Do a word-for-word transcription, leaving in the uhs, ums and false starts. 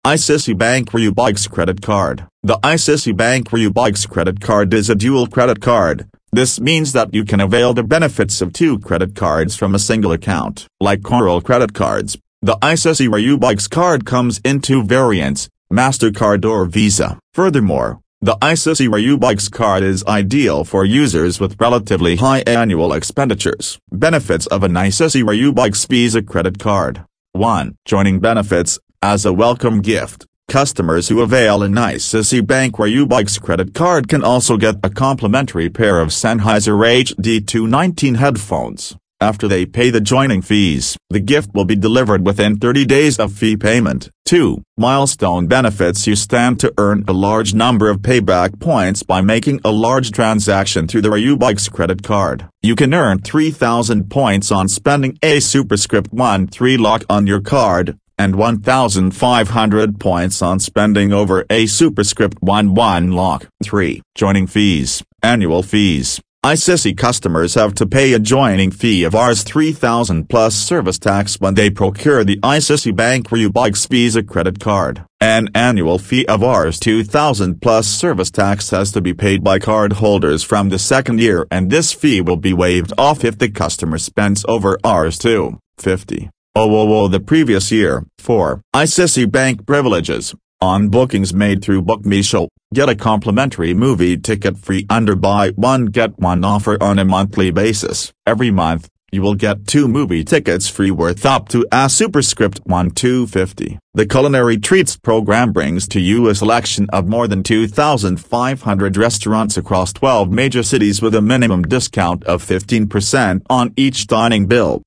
iCitibank Rubik's Credit Card. The iCitibank Rubik's Credit Card is a dual credit card. This means that you can avail the benefits of two credit cards from a single account. Like Coral credit cards, the iCiti Rubik's Card comes in two variants, MasterCard or Visa. Furthermore, the iCiti Rubik's Card is ideal for users with relatively high annual expenditures. Benefits of an iCiti Rubik's Visa Credit Card. one. Joining benefits. As a welcome gift, customers who avail an iCitibank Rubik's Credit Card can also get a complimentary pair of Sennheiser H D two nineteen headphones. After they pay the joining fees, the gift will be delivered within thirty days of fee payment. two. Milestone benefits. You stand to earn a large number of payback points by making a large transaction through the Rubik's Credit Card. You can earn three thousand points on spending a Superscript one three lock on your card, and one thousand five hundred points on spending over a Superscript one one lock. three. Joining fees. Annual fees. iCiti customers have to pay a joining fee of Rs three thousand plus service tax when they procure the iCitibank Rubik's Visa Credit Card. An annual fee of Rs two thousand plus service tax has to be paid by cardholders from the second year, and this fee will be waived off if the customer spends over Rs two hundred fifty thousand the previous year. four. iCitibank privileges. On bookings made through BookMeShow, get a complimentary movie ticket free under buy one get one offer on a monthly basis. Every month, you will get two movie tickets free worth up to a Superscript one two fifty. The Culinary Treats program brings to you a selection of more than two thousand five hundred restaurants across twelve major cities with a minimum discount of fifteen percent on each dining bill.